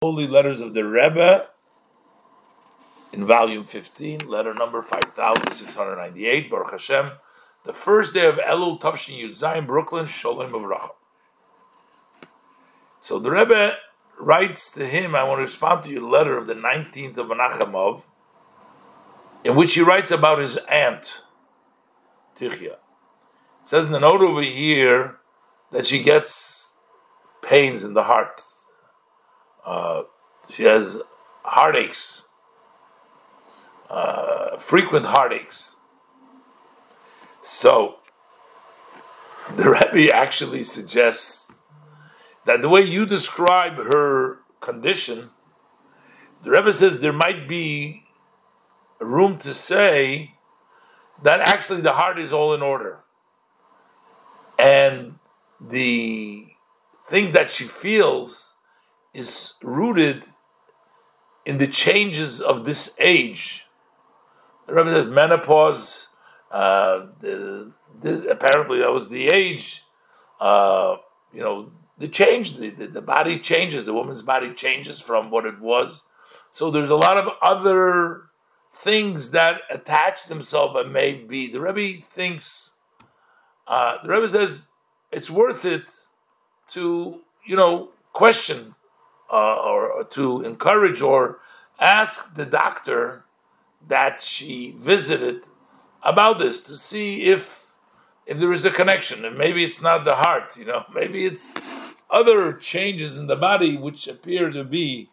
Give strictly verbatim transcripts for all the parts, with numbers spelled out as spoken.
Holy Letters of the Rebbe in volume fifteen, letter number five thousand six hundred ninety-eight, Baruch Hashem, the first day of Elul, Tavshin Yud Zayin, Brooklyn, Sholem Uvracha. So the Rebbe writes to him, I want to respond to your letter of the nineteenth of Menachemov, in which he writes about his aunt, Tichya. It says in the note over here that she gets pains in the heart. Uh, she has heartaches, uh, frequent heartaches. So, the Rebbe actually suggests that the way you describe her condition, the Rebbe says there might be room to say that actually the heart is all in order. And the thing that she feels is rooted in the changes of this age. The Rebbe said menopause, uh, the, this, apparently that was the age, uh, you know, the change, the, the, the body changes, the woman's body changes from what it was. So there's a lot of other things that attach themselves and may be. The Rebbe thinks, uh, the Rebbe says it's worth it to, you know, question uh, or, or to encourage or ask the doctor that she visited about this to see if if there is a connection. And maybe it's not the heart, you know, maybe it's other changes in the body which appear to be.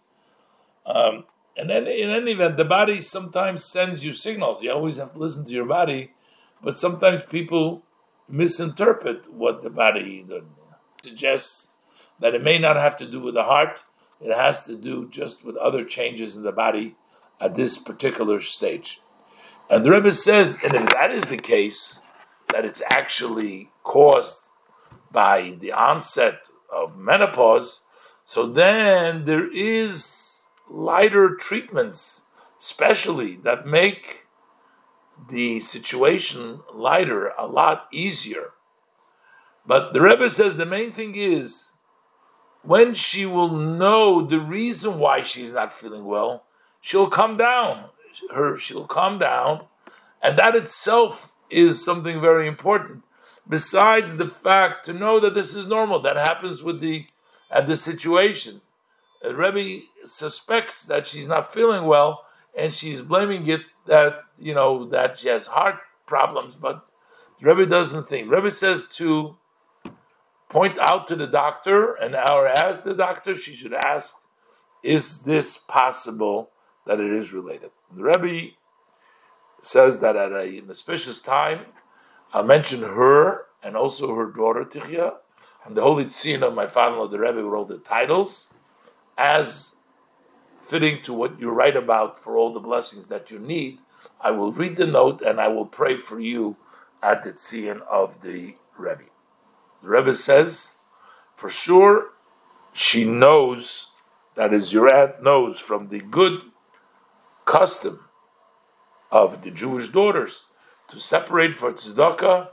Um, and then in any event, the body sometimes sends you signals. You always have to listen to your body, but sometimes people misinterpret what the body suggests, that it may not have to do with the heart, it has to do just with other changes in the body at this particular stage. And the Rebbe says, and if that is the case, that it's actually caused by the onset of menopause, so then there is lighter treatments, especially that make the situation lighter, a lot easier. But the Rebbe says the main thing is, when she will know the reason why she's not feeling well, she'll come down. Her, she'll calm down, and that itself is something very important. Besides the fact to know that this is normal, that happens with the at this situation. The Rebbe suspects that she's not feeling well, and she's blaming it that you know that she has heart problems. But the Rebbe doesn't think. The Rebbe says to point out to the doctor, and or ask the doctor, she should ask, is this possible that it is related? The Rebbe says that at a, an auspicious time, I'll mention her and also her daughter Tichya, and the holy tzin of my father-in-law, the Rebbe, wrote the titles as fitting to what you write about for all the blessings that you need. I will read the note and I will pray for you at the tzin of the Rebbe. The Rebbe says, for sure, she knows, that is, your aunt knows from the good custom of the Jewish daughters to separate for tzedakah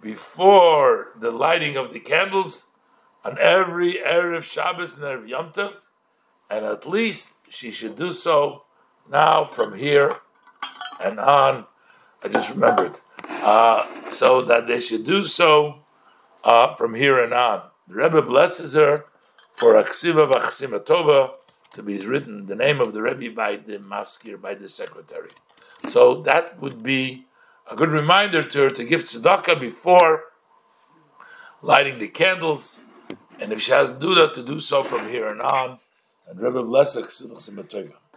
before the lighting of the candles on every Erev Shabbos and Erev Yom Tov, and at least she should do so now from here and on. I just remembered. Uh, so that they should do so Uh, from here and on. The Rebbe blesses her for Aksiva V'Aksima Tova to be written the name of the Rebbe by the maskir, by the secretary. So that would be a good reminder to her to give tzedakah before lighting the candles, and if she has to do that, to do so from here and on. And Rebbe bless Aksiva V'Aksima Tova.